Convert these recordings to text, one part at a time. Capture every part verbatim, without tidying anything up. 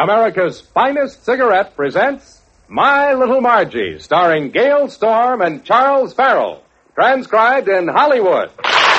America's finest cigarette presents My Little Margie, starring Gail Storm and Charles Farrell. Transcribed in Hollywood.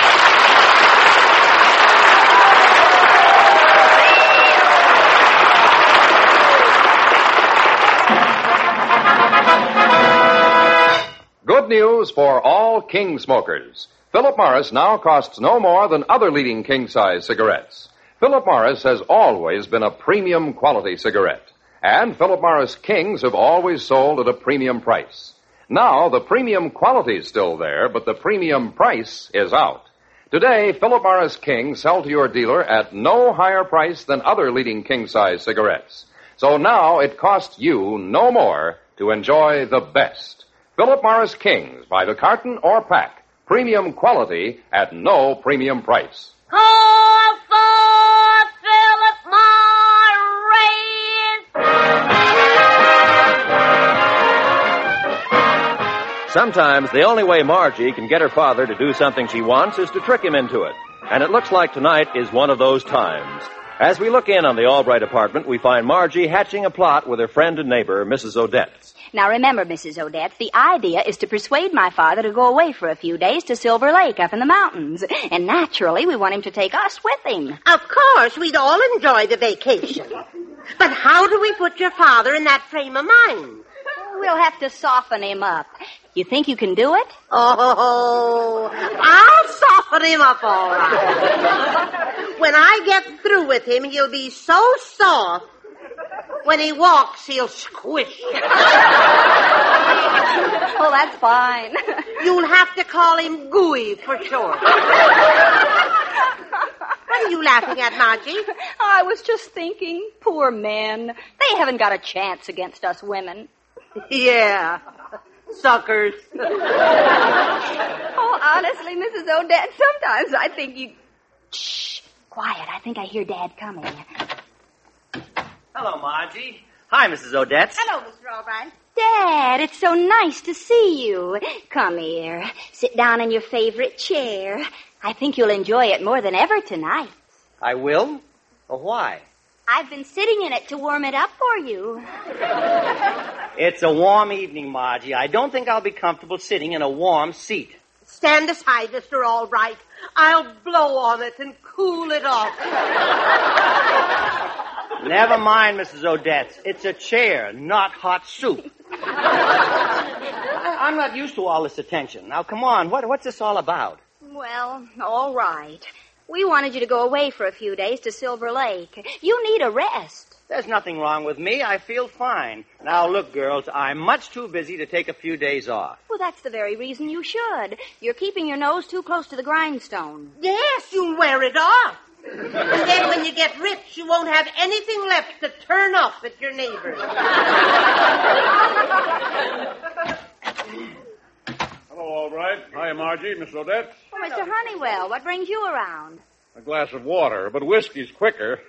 Good news for all King smokers. Philip Morris now costs no more than other leading king-size cigarettes. Philip Morris has always been a premium quality cigarette. And Philip Morris Kings have always sold at a premium price. Now, the premium quality is still there, but the premium price is out. Today, Philip Morris Kings sell to your dealer at no higher price than other leading king-size cigarettes. So now it costs you no more to enjoy the best. Philip Morris Kings by the carton or pack. Premium quality at no premium price. Call for Philip Morris! Sometimes the only way Margie can get her father to do something she wants is to trick him into it. And it looks like tonight is one of those times. As we look in on the Albright apartment, we find Margie hatching a plot with her friend and neighbor, Missus Odette. Now remember, Missus Odette, the idea is to persuade my father to go away for a few days to Silver Lake up in the mountains. And naturally, we want him to take us with him. Of course, we'd all enjoy the vacation. But how do we put your father in that frame of mind? We'll have to soften him up. You think you can do it? Oh, I'll soften him up all right. When I get through with him, he'll be so soft. When he walks, he'll squish. Oh, that's fine. You'll have to call him Gooey for short. What are you laughing at, Margie? I was just thinking, poor men. They haven't got a chance against us women. Yeah, suckers. Oh, honestly, Missus Odette, sometimes I think you... Shh, quiet. I think I hear Dad coming. Hello, Margie. Hi, Missus Odette. Hello, Mister Albright. Dad, it's so nice to see you. Come here. Sit down in your favorite chair. I think you'll enjoy it more than ever tonight. I will? Well, why? I've been sitting in it to warm it up for you. It's a warm evening, Margie. I don't think I'll be comfortable sitting in a warm seat. Stand aside, Mister Albright. I'll blow on it and cool it off. Never mind, Missus Odette. It's a chair, not hot soup. I, I'm not used to all this attention. Now, come on. What, what's this all about? Well, all right. We wanted you to go away for a few days to Silver Lake. You need a rest. There's nothing wrong with me. I feel fine. Now, look, girls, I'm much too busy to take a few days off. Well, that's the very reason you should. You're keeping your nose too close to the grindstone. Yes, you'll wear it off. And then when you get rich, you won't have anything left to turn up at your neighbors. Hello, Albright. Hi, Margie, Miss Odette. Oh, Mister Honeywell, what brings you around? A glass of water, but whiskey's quicker.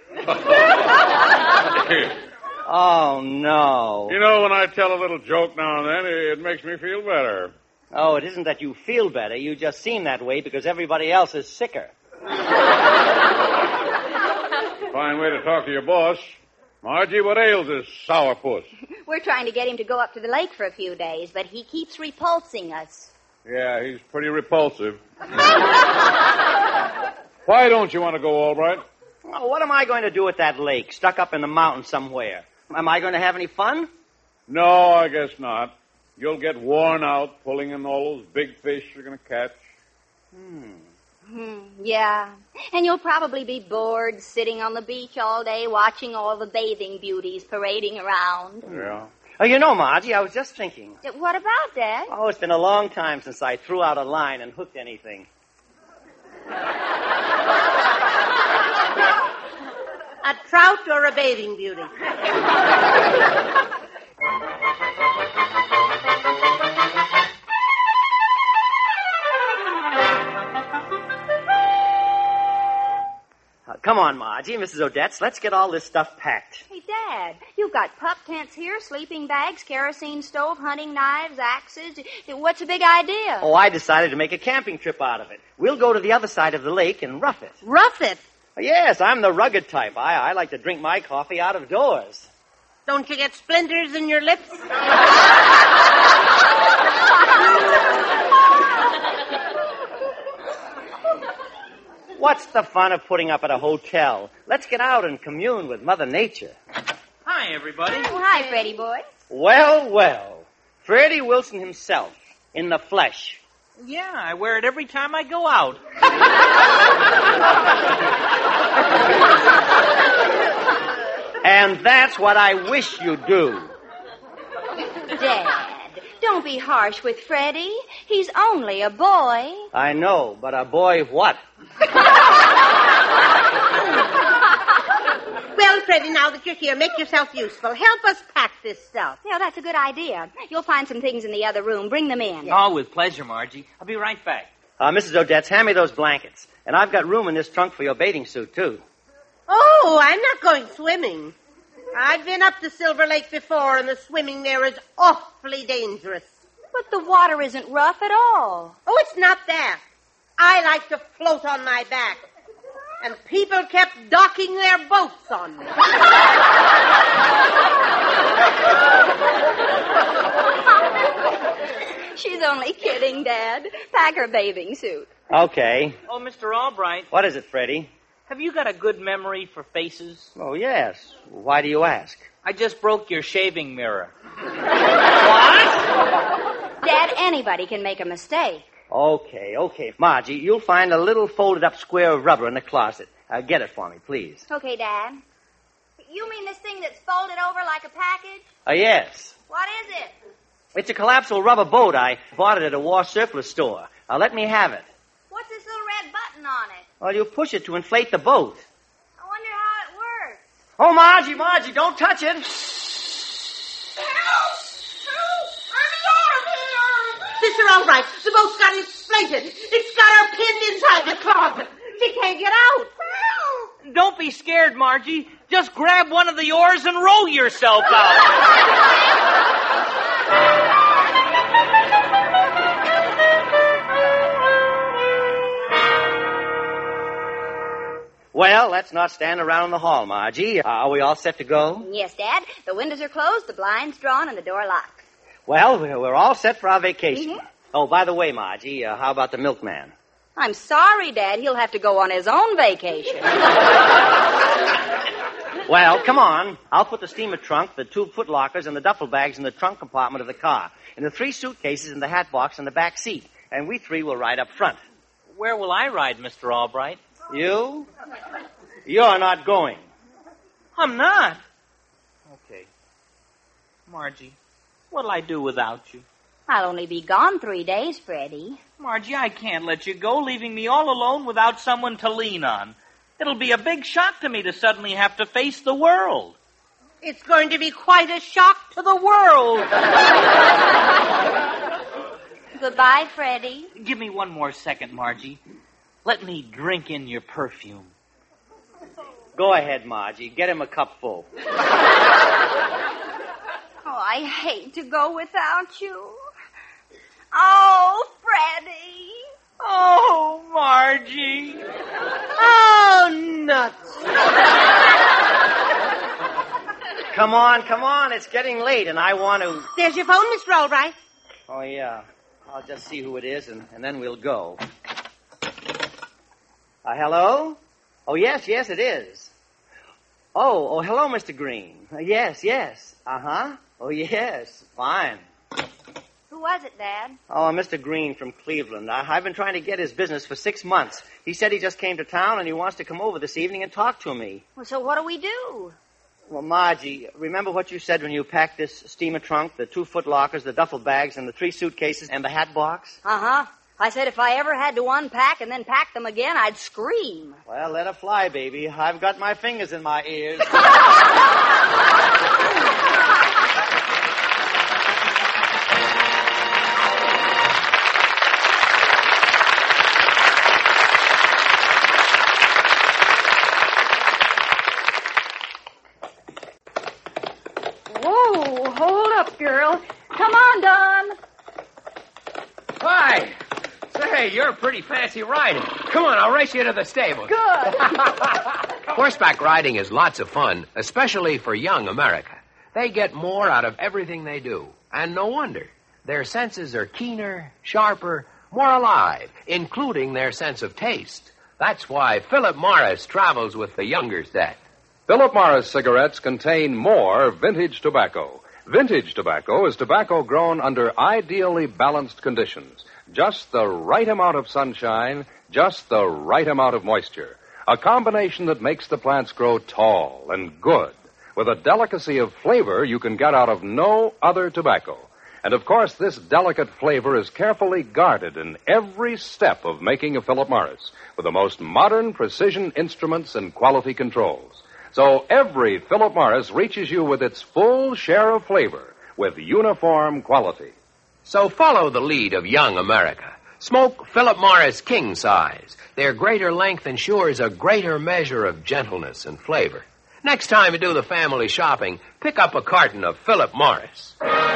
Oh, no. You know, when I tell a little joke now and then, it makes me feel better. Oh, it isn't that you feel better. You just seem that way because everybody else is sicker. Fine way to talk to your boss. Margie, what ails this sourpuss? We're trying to get him to go up to the lake for a few days, but he keeps repulsing us. Yeah, he's pretty repulsive. Why don't you want to go, Albright? Oh, what am I going to do at that lake, stuck up in the mountains somewhere? Am I going to have any fun? No, I guess not. You'll get worn out pulling in all those big fish you're going to catch. Hmm. Hmm, yeah. And you'll probably be bored sitting on the beach all day watching all the bathing beauties parading around. Yeah. Oh, you know, Margie, I was just thinking. What about, Dad? Oh, it's been a long time since I threw out a line and hooked anything. A trout or a bathing beauty? Come on, Margie, Missus Odette, let's get all this stuff packed. Hey, Dad, you've got pup tents here, sleeping bags, kerosene stove, hunting knives, axes. What's the big idea? Oh, I decided to make a camping trip out of it. We'll go to the other side of the lake and rough it. Rough it? Yes, I'm the rugged type. I, I like to drink my coffee out of doors. Don't you get splinters in your lips? What's the fun of putting up at a hotel? Let's get out and commune with Mother Nature. Hi, everybody. Oh, hi, Freddie boy. Well, well. Freddie Wilson himself, in the flesh. Yeah, I wear it every time I go out. And that's what I wish you'd do. Dad, don't be harsh with Freddie. He's only a boy. I know, but a boy what? Well, Freddie, now that you're here, make yourself useful. Help us pack this stuff. Yeah, that's a good idea. You'll find some things in the other room. Bring them in. Oh, with pleasure, Margie. I'll be right back. Uh, Missus Odette's, hand me those blankets. And I've got room in this trunk for your bathing suit, too. Oh, I'm not going swimming. I've been up to Silver Lake before, and the swimming there is awfully dangerous. But the water isn't rough at all. Oh, it's not that. I like to float on my back. And people kept docking their boats on me. She's only kidding, Dad. Pack her bathing suit. Okay. Oh, Mister Albright, What is it, Freddie? have you got a good memory for faces? Oh, yes. Why do you ask? I just broke your shaving mirror. Dad, anybody can make a mistake. Okay, okay. Margie, you'll find a little folded-up square of rubber in the closet. Uh, get it for me, please. Okay, Dad. You mean this thing that's folded over like a package? Uh, yes. What is it? It's a collapsible rubber boat. I bought it at a war surplus store. Now, let me have it. What's this little red button on it? Well, you push it to inflate the boat. I wonder how it works. Oh, Margie, Margie, don't touch it. Sister, all right. The boat's got inflated. It's got her pinned inside the closet. She can't get out. Don't be scared, Margie. Just grab one of the oars and row yourself out. Well, let's not stand around in the hall, Margie. Uh, are we all set to go? Yes, Dad. The windows are closed, the blinds drawn, and the door locked. Well, we're we're all set for our vacation. Mhm. Oh, by the way, Margie, uh, how about the milkman? I'm sorry, Dad. He'll have to go on his own vacation. Well, come on. I'll put the steamer trunk, the two foot lockers, and the duffel bags in the trunk compartment of the car, and the three suitcases in the hat box in the back seat, and we three will ride up front. Where will I ride, Mister Albright? You? You're not going. I'm not. Okay. Margie, what'll I do without you? I'll only be gone three days, Freddie. Margie, I can't let you go, leaving me all alone without someone to lean on. It'll be a big shock to me to suddenly have to face the world. It's going to be quite a shock to the world. Goodbye, Freddie. Give me one more second, Margie. Let me drink in your perfume. Go ahead, Margie. Get him a cup full. Oh, I hate to go without you. Oh, Freddie. Oh, Margie. Oh, nuts. Come on, come on. It's getting late, and I want to... There's your phone, Mister Albright. Oh, yeah. I'll just see who it is, and, and then we'll go. Uh, hello? Oh, yes, yes, it is. Oh, oh, hello, Mister Green. Uh, yes, yes. Uh-huh. Oh, yes. Fine. Who was it, Dad? Oh, Mister Green from Cleveland. I, I've been trying to get his business for six months. He said he just came to town, and he wants to come over this evening and talk to me. Well, so what do we do? Well, Margie, remember what you said when you packed this steamer trunk, the two foot lockers, the duffel bags, and the three suitcases, and the hat box? Uh-huh. I said if I ever had to unpack and then pack them again, I'd scream. Well, let her fly, baby. I've got my fingers in my ears. Whoa, hold up, girl. Come on, Don. Why, Say, you're a pretty fancy rider. Come on, I'll race you to the stable. Good. Horseback riding is lots of fun, especially for young America. They get more out of everything they do. And no wonder. Their senses are keener, sharper, more alive, including their sense of taste. That's why Philip Morris travels with the younger set. Philip Morris cigarettes contain more vintage tobacco. Vintage tobacco is tobacco grown under ideally balanced conditions. Just the right amount of sunshine, just the right amount of moisture. A combination that makes the plants grow tall and good, with a delicacy of flavor you can get out of no other tobacco. And, of course, this delicate flavor is carefully guarded in every step of making a Philip Morris, with the most modern precision instruments and quality controls. So every Philip Morris reaches you with its full share of flavor, with uniform quality. So follow the lead of young America. Smoke Philip Morris King Size. Their greater length ensures a greater measure of gentleness and flavor. Next time you do the family shopping, pick up a carton of Philip Morris.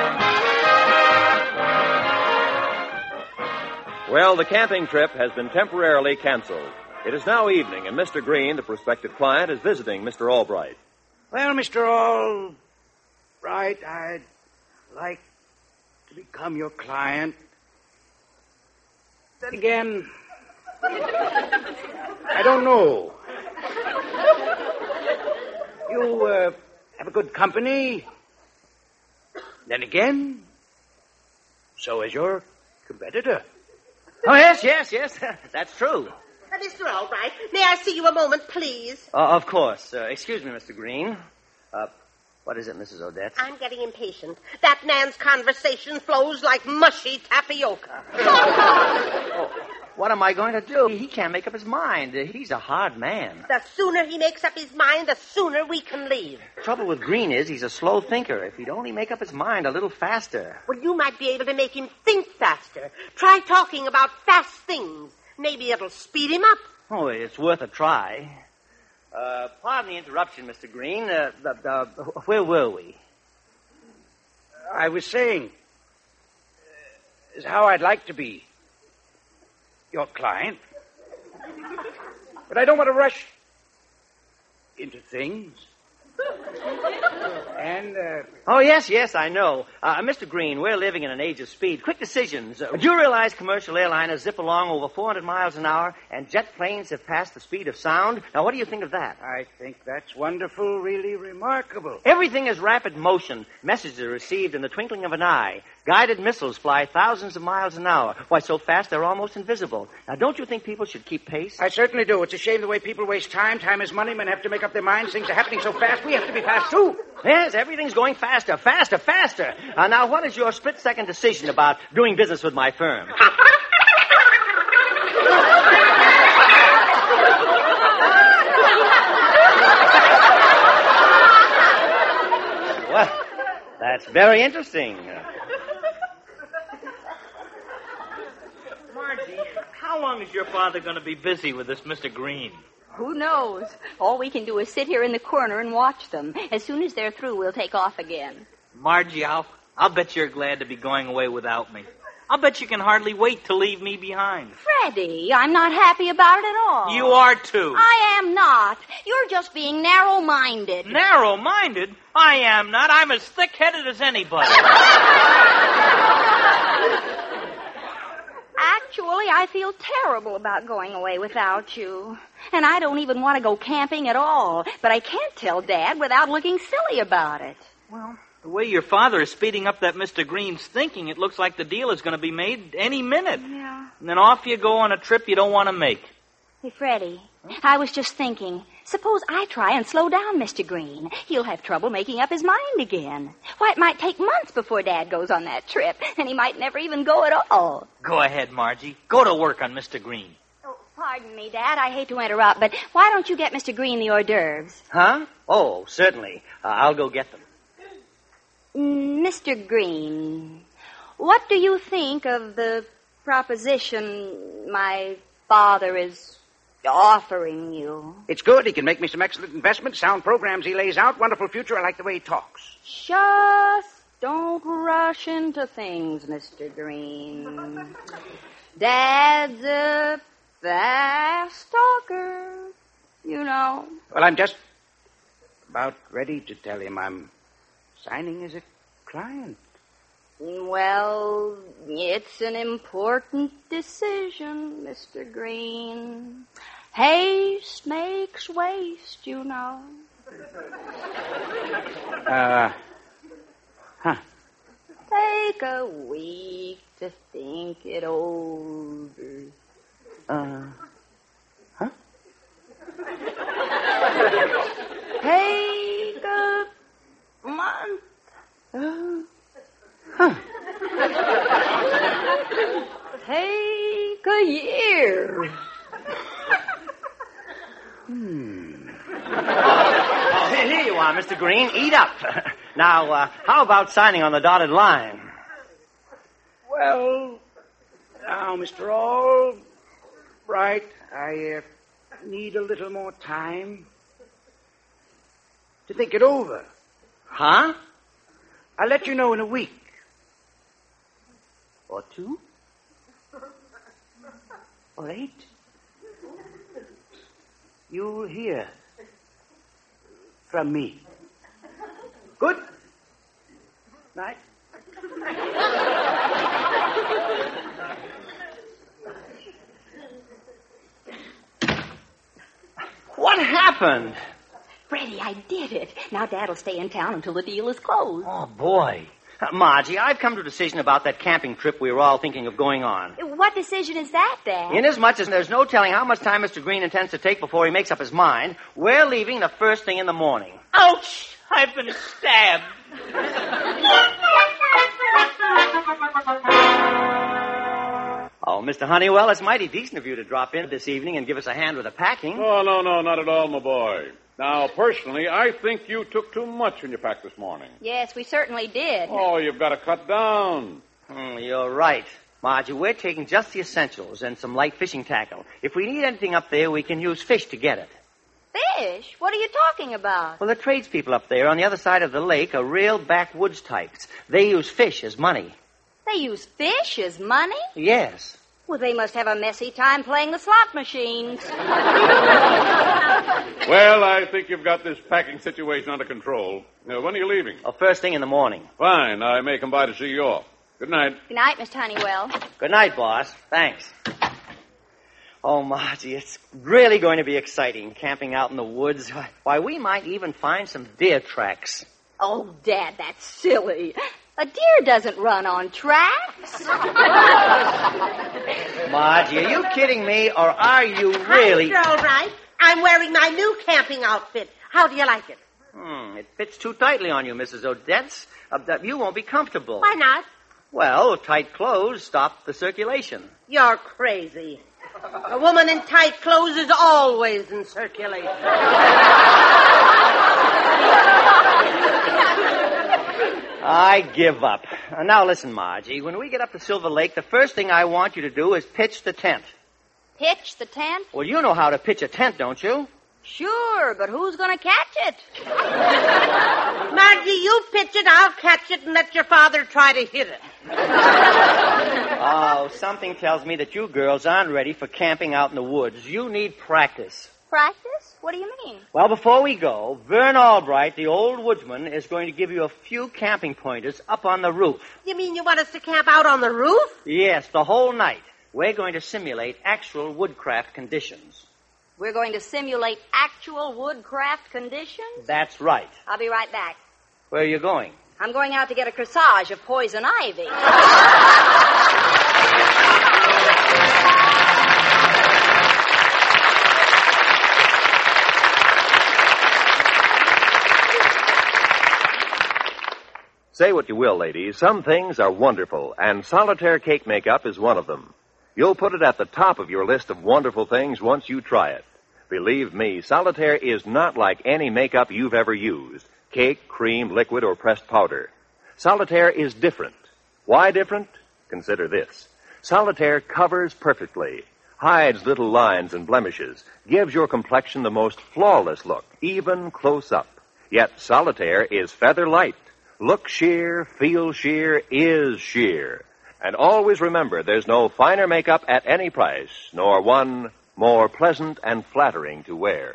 Well, the camping trip has been temporarily canceled. It is now evening, and Mister Green, the prospective client, is visiting Mister Albright. Well, Mister Albright, I'd like to become your client. Then again, I don't know. You uh, have a good company. Then again, so is your competitor. Oh, yes, yes, yes. That's true. Uh, Mister Albright, may I see you a moment, please? Uh, of course. Uh, excuse me, Mister Green. Uh, what is it, Missus Odette? I'm getting impatient. That man's conversation flows like mushy tapioca. Oh, what am I going to do? He can't make up his mind. Uh, he's a hard man. The sooner he makes up his mind, the sooner we can leave. The trouble with Green is he's a slow thinker. If he'd only make up his mind a little faster. Well, you might be able to make him think faster. Try talking about fast things. Maybe it'll speed him up. Oh, it's worth a try. Uh, pardon the interruption, Mister Green. Uh, the, the, where were we? I was saying, uh, is how I'd like to be your client. But I don't want to rush into things. And, uh... Oh, yes, yes, I know. Uh, Mister Green, we're living in an age of speed. Quick decisions. Uh, do you realize commercial airliners zip along over four hundred miles an hour and jet planes have passed the speed of sound? Now, what do you think of that? I think that's wonderful, really remarkable. Everything is rapid motion. Messages are received in the twinkling of an eye. Guided missiles fly thousands of miles an hour. Why, so fast they're almost invisible. Now, don't you think people should keep pace? I certainly do. It's a shame the way people waste time. Time is money. Men have to make up their minds. Things are happening so fast. We have to be fast, too. Yes, everything's going faster, faster, faster. Uh, now, what is your split-second decision about doing business with my firm? Well, that's very interesting. Margie, how long is your father going to be busy with this Mister Green? Who knows? All we can do is sit here in the corner and watch them. As soon as they're through, we'll take off again. Margie, I'll, I'll bet you're glad to be going away without me. I'll bet you can hardly wait to leave me behind. Freddie, I'm not happy about it at all. You are, too. I am not. You're just being narrow-minded. Narrow-minded? I am not. I'm as thick-headed as anybody. Actually, I feel terrible about going away without you. And I don't even want to go camping at all. But I can't tell Dad without looking silly about it. Well, the way your father is speeding up that Mister Green's thinking, it looks like the deal is going to be made any minute. Yeah. And then off you go on a trip you don't want to make. Hey, Freddie, I was just thinking, suppose I try and slow down Mister Green. He'll have trouble making up his mind again. Why, it might take months before Dad goes on that trip, and he might never even go at all. Go ahead, Margie. Go to work on Mister Green. Oh, pardon me, Dad. I hate to interrupt, but why don't you get Mister Green the hors d'oeuvres? Huh? Oh, certainly. Uh, I'll go get them. Mister Green, what do you think of the proposition my father is offering you? It's good. He can make me some excellent investments, sound programs he lays out, wonderful future. I like the way he talks. Just don't rush into things, Mister Green. Dad's a fast talker, you know. Well, I'm just about ready to tell him I'm signing as a client. Well, it's an important decision, Mister Green. Haste makes waste, you know. Uh, huh. Take a week to think it over. Uh, huh? Take a month. Uh, huh. Take a year. Hmm. Oh, here you are, Mister Green. Eat up. Now, uh, how about signing on the dotted line? Well, now, Mister Albright, I uh, need a little more time to think it over. Huh? I'll let you know in a week. Or two? Or eight. You'll hear from me. Good night. What happened? Freddie, I did it. Now Dad'll stay in town until the deal is closed. Oh, boy. Uh, Margie, I've come to a decision about that camping trip we were all thinking of going on. What decision is that, Dad? Inasmuch as there's no telling how much time Mister Green intends to take before he makes up his mind, we're leaving the first thing in the morning. Ouch! I've been stabbed. Oh, Mister Honeywell, it's mighty decent of you to drop in this evening and give us a hand with the packing. Oh, no, no, not at all, my boy. Now, personally, I think you took too much when you packed this morning. Yes, we certainly did. Oh, you've got to cut down. Hmm, you're right. Margie, we're taking just the essentials and some light fishing tackle. If we need anything up there, we can use fish to get it. Fish? What are you talking about? Well, the tradespeople up there on the other side of the lake are real backwoods types. They use fish as money. They use fish as money? Yes. Well, they must have a messy time playing the slot machines. Well, I think you've got this packing situation under control. Now, when are you leaving? Oh, first thing in the morning. Fine. I may come by to see you off. Good night. Good night, Mister Honeywell. Good night, boss. Thanks. Oh, Margie, it's really going to be exciting camping out in the woods. Why, we might even find some deer tracks. Oh, Dad, that's silly. A deer doesn't run on tracks. Margie, are you kidding me, or are you really... Hi, Mister Albright. I'm wearing my new camping outfit. How do you like it? Hmm, it fits too tightly on you, Missus Odetz. Uh, that you won't be comfortable. Why not? Well, tight clothes stop the circulation. You're crazy. A woman in tight clothes is always in circulation. I give up. Uh, now listen, Margie. When we get up to Silver Lake, the first thing I want you to do is pitch the tent. Pitch the tent? Well, you know how to pitch a tent, don't you? Sure, but who's going to catch it? Margie, you pitch it, I'll catch it, and let your father try to hit it. Oh, something tells me that you girls aren't ready for camping out in the woods. You need practice. Practice? What do you mean? Well, before we go, Vern Albright, the old woodsman, is going to give you a few camping pointers up on the roof. You mean you want us to camp out on the roof? Yes, the whole night. We're going to simulate actual woodcraft conditions. We're going to simulate actual woodcraft conditions? That's right. I'll be right back. Where are you going? I'm going out to get a corsage of poison ivy. Say what you will, ladies, some things are wonderful, and solitaire cake makeup is one of them. You'll put it at the top of your list of wonderful things once you try it. Believe me, solitaire is not like any makeup you've ever used. Cake, cream, liquid, or pressed powder. Solitaire is different. Why different? Consider this. Solitaire covers perfectly, hides little lines and blemishes, gives your complexion the most flawless look, even close up. Yet solitaire is feather light, Look sheer, feel sheer, is sheer. And always remember, there's no finer makeup at any price, nor one more pleasant and flattering to wear.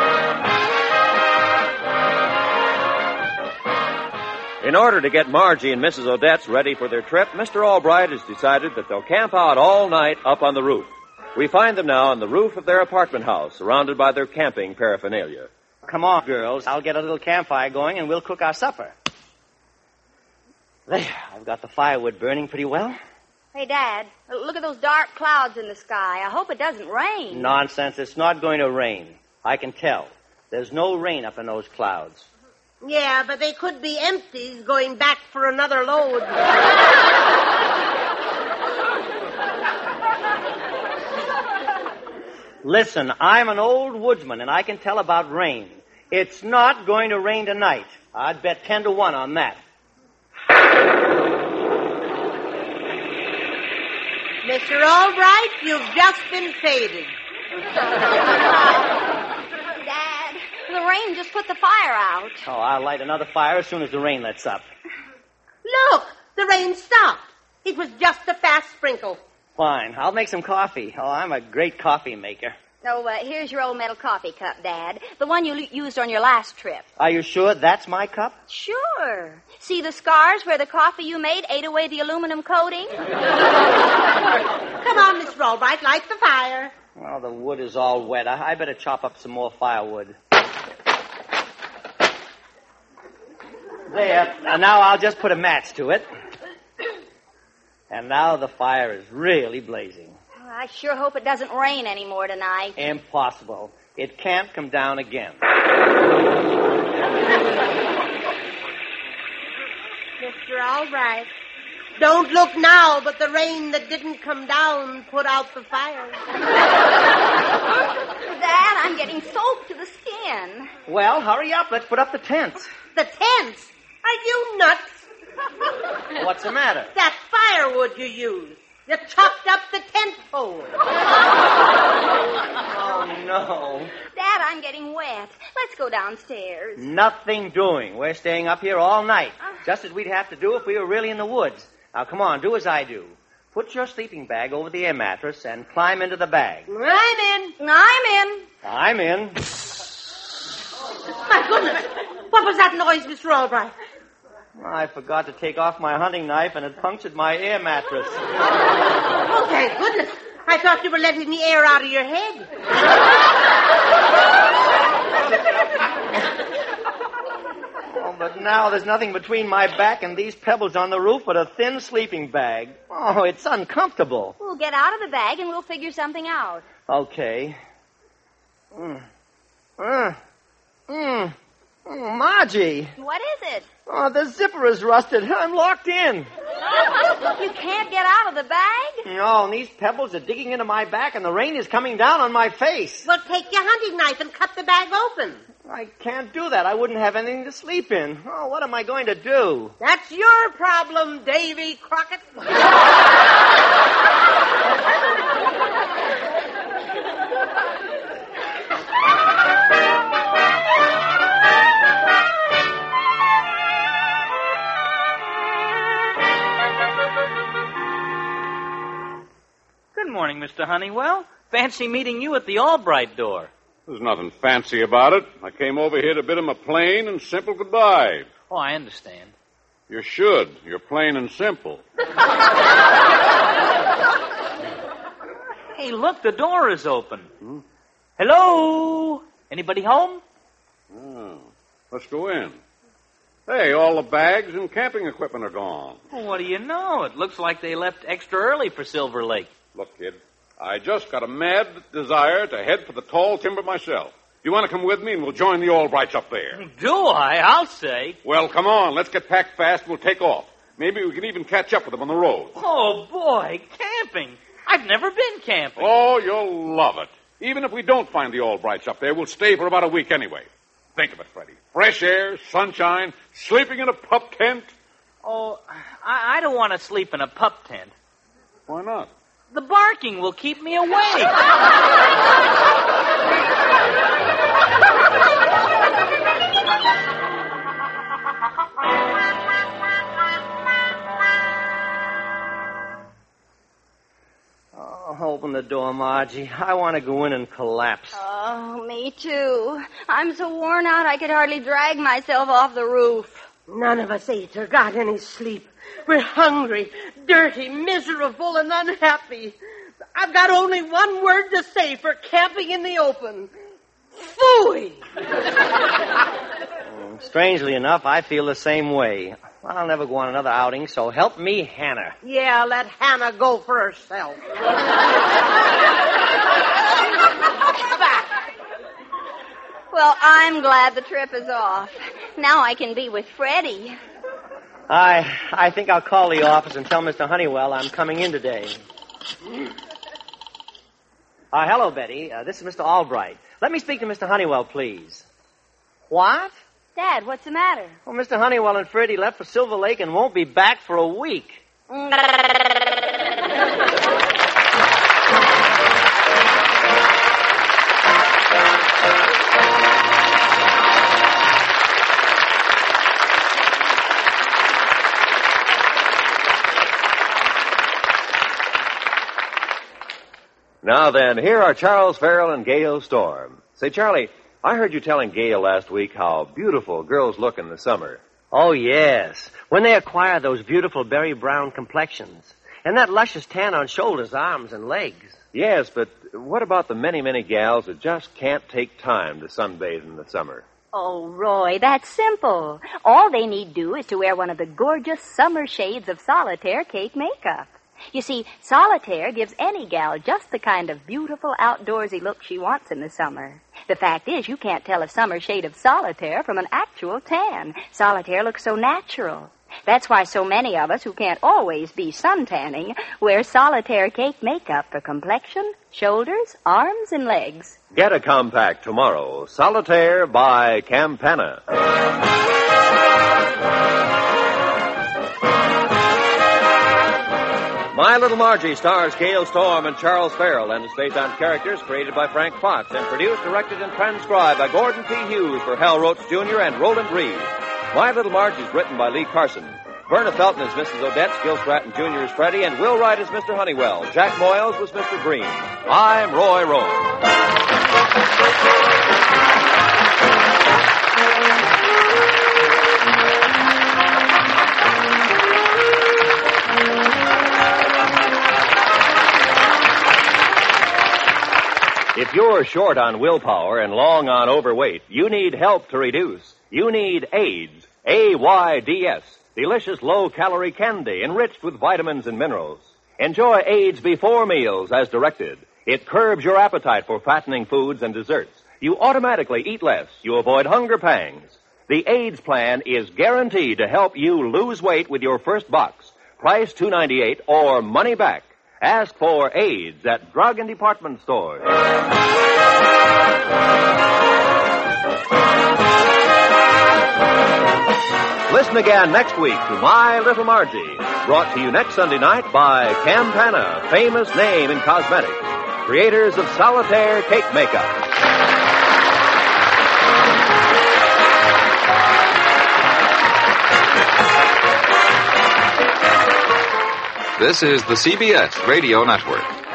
In order to get Margie and Missus Odette's ready for their trip, Mister Albright has decided that they'll camp out all night up on the roof. We find them now on the roof of their apartment house, surrounded by their camping paraphernalia. Come on, girls. I'll get a little campfire going and we'll cook our supper. There, I've got the firewood burning pretty well. Hey, Dad, look at those dark clouds in the sky. I hope it doesn't rain. Nonsense. It's not going to rain. I can tell. There's no rain up in those clouds. Yeah, but they could be empties going back for another load. Listen, I'm an old woodsman, and I can tell about rain. It's not going to rain tonight. I'd bet ten to one on that. Mister Albright, you've just been faded. Dad, the rain just put the fire out. Oh, I'll light another fire as soon as the rain lets up. Look, the rain stopped. It was just a fast sprinkle. Fine. I'll make some coffee. Oh, I'm a great coffee maker. So, uh, here's your old metal coffee cup, Dad. The one you l- used on your last trip. Are you sure that's my cup? Sure. See the scars where the coffee you made ate away the aluminum coating? Come on, Mister Albright, light the fire. Well, the wood is all wet. I, I better chop up some more firewood. There. Uh, now I'll just put a match to it. And now the fire is really blazing. Oh, I sure hope it doesn't rain anymore tonight. Impossible. It can't come down again. Mister Albright, don't look now, but the rain that didn't come down put out the fire. Dad, I'm getting soaked to the skin. Well, hurry up. Let's put up the tents. The tents? Are you nuts? What's the matter? That firewood you used. You chopped up the tent pole. Oh, no. Dad, I'm getting wet. Let's go downstairs. Nothing doing. We're staying up here all night, just as we'd have to do if we were really in the woods. Now, come on, do as I do. Put your sleeping bag over the air mattress and climb into the bag. I'm in. I'm in. I'm in. My goodness. What was that noise, Mister Albright? I forgot to take off my hunting knife, and it punctured my air mattress. Oh, thank goodness. I thought you were letting the air out of your head. Oh, but now there's nothing between my back and these pebbles on the roof but a thin sleeping bag. Oh, it's uncomfortable. We'll get out of the bag and we'll figure something out. Okay. Mm. Mm. Mm. Oh, Margie. What is it? Oh, the zipper is rusted. I'm locked in. You can't get out of the bag? No, and these pebbles are digging into my back, and the rain is coming down on my face. Well, take your hunting knife and cut the bag open. I can't do that. I wouldn't have anything to sleep in. Oh, what am I going to do? That's your problem, Davy Crockett. Good morning, Mister Honeywell. Fancy meeting you at the Albright door. There's nothing fancy about it. I came over here to bid him a plain and simple goodbye. Oh, I understand. You should. You're plain and simple. Hey, look, the door is open. Hmm? Hello? Anybody home? Oh, let's go in. Hey, all the bags and camping equipment are gone. Well, what do you know? It looks like they left extra early for Silver Lake. Look, kid, I just got a mad desire to head for the tall timber myself. You want to come with me and we'll join the Albrights up there? Do I? I'll say. Well, come on. Let's get packed fast and we'll take off. Maybe we can even catch up with them on the road. Oh, boy, camping. I've never been camping. Oh, you'll love it. Even if we don't find the Albrights up there, we'll stay for about a week anyway. Think of it, Freddie. Fresh air, sunshine, sleeping in a pup tent. Oh, I, I don't want to sleep in a pup tent. Why not? The barking will keep me awake. Oh, open the door, Margie. I want to go in and collapse. Oh, me too. I'm so worn out I could hardly drag myself off the roof. None of us ate or got any sleep. We're hungry, dirty, miserable, and unhappy. I've got only one word to say for camping in the open. Phooey! Oh, strangely enough, I feel the same way. I'll never go on another outing, so help me, Hannah. Yeah, let Hannah go for herself. Well, I'm glad the trip is off. Now I can be with Freddie. I I think I'll call the office and tell Mister Honeywell I'm coming in today. Uh, hello, Betty. Uh, this is Mister Albright. Let me speak to Mister Honeywell, please. What? Dad, what's the matter? Well, Mister Honeywell and Freddie left for Silver Lake and won't be back for a week. Now then, here are Charles Farrell and Gail Storm. Say, Charlie, I heard you telling Gail last week how beautiful girls look in the summer. Oh, yes. When they acquire those beautiful berry brown complexions. And that luscious tan on shoulders, arms, and legs. Yes, but what about the many, many gals that just can't take time to sunbathe in the summer? Oh, Roy, that's simple. All they need do is to wear one of the gorgeous summer shades of Solitaire Cake Makeup. You see, Solitaire gives any gal just the kind of beautiful outdoorsy look she wants in the summer. The fact is, you can't tell a summer shade of Solitaire from an actual tan. Solitaire looks so natural. That's why so many of us who can't always be suntanning wear Solitaire Cake Makeup for complexion, shoulders, arms, and legs. Get a compact tomorrow. Solitaire by Campana. My Little Margie stars Gail Storm and Charles Farrell and is based on characters created by Frank Fox and produced, directed, and transcribed by Gordon P. Hughes for Hal Roach Junior and Roland Reed. My Little Margie is written by Lee Carson. Verna Felton is Missus Odette, Gil Stratton Junior is Freddie, and Will Wright is Mister Honeywell. Jack Moyles was Mister Green. I'm Roy Rome. If you're short on willpower and long on overweight, you need help to reduce. You need AIDS, A Y D S, delicious low-calorie candy enriched with vitamins and minerals. Enjoy AIDS before meals as directed. It curbs your appetite for fattening foods and desserts. You automatically eat less. You avoid hunger pangs. The AIDS plan is guaranteed to help you lose weight with your first box. Price two dollars and ninety-eight cents or money back. Ask for AIDS at drug and department stores. Listen again next week to My Little Margie, brought to you next Sunday night by Campana, famous name in cosmetics, creators of Solitaire Cake Makeup. This is the C B S Radio Network.